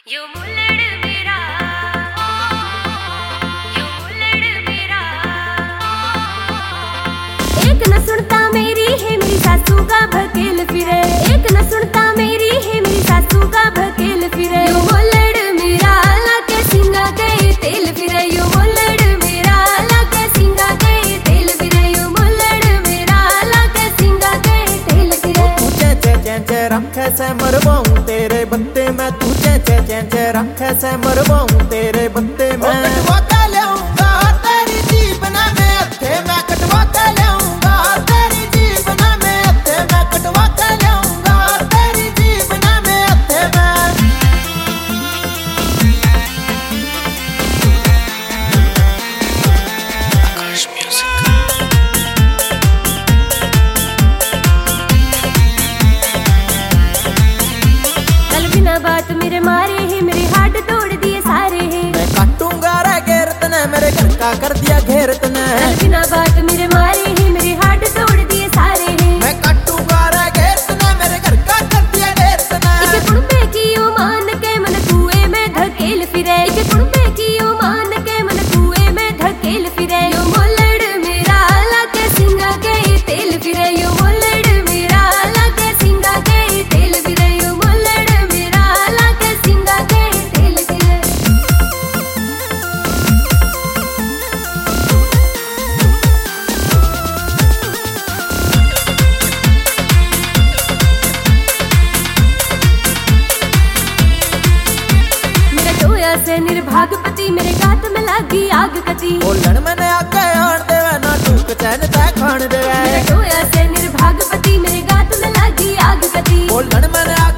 You मुल्लड़ मेरा, you मुल्लड़ मेरा। एक न सुनता मेरी है मेरी सासू का भकेल फिरे, एक न सुनता मेरी है मेरी सासू का भकेल फिरे। यू मुल्लड़ मेरा लाके सिंगा के तेल फिरे, यू मुल्लड़ मेरा लाके सिंगा के तेल फिरे, यू मुल्लड़ मेरा लाके सिंगा के तेल फिरे। तुझे रखे से मरवाऊं तेरे बत्ते में, तुझे रखे से मरवाऊं तेरे बत्ते में। कटवा के लाऊंगा तेरी जीबना में हथे, मैं कटवा के लाऊंगा तेरी जीबना में हथे, मैं कटवा के लाऊंगा तेरी जीबना में हथे मैं। आकाश म्यूजिक। कल बिना बात मेरे मारे है मेरे हाथ तोड़ दिए सारे हैं। मैं काटूंगा रे घेरत ने मेरे घर का कर दिया घेरत ने। कल बिना बात मेरे मारे है मेरे हाथ तोड़ दिए सारे हैं। मैं काटूंगा रे घेरत ने मेरे घर का कर दिया घेरत ने। इके कुड़बे की ओ मान के मन कुएं में धकेल फिरे, इके कुड़बे की ओ मान के मन कुएं में धकेल फिरे। यो मुल्लड़ मेरा लाके सिंगा के तेल फिरे, यो मुल्लड़ मेरा लाके सिंगा के तेल फिरे, यो मुल्लड़ मेरा लाके सिंगा के तेल फिरे। से निर्भागपति मेरे गात में लागी आग कती, बोलन मैंने आके आन देवे ना टूक चैन तै खान देवे। मेरे टोया से निर्भागपति मेरे गात में लागी आग कती, बोलन मैंने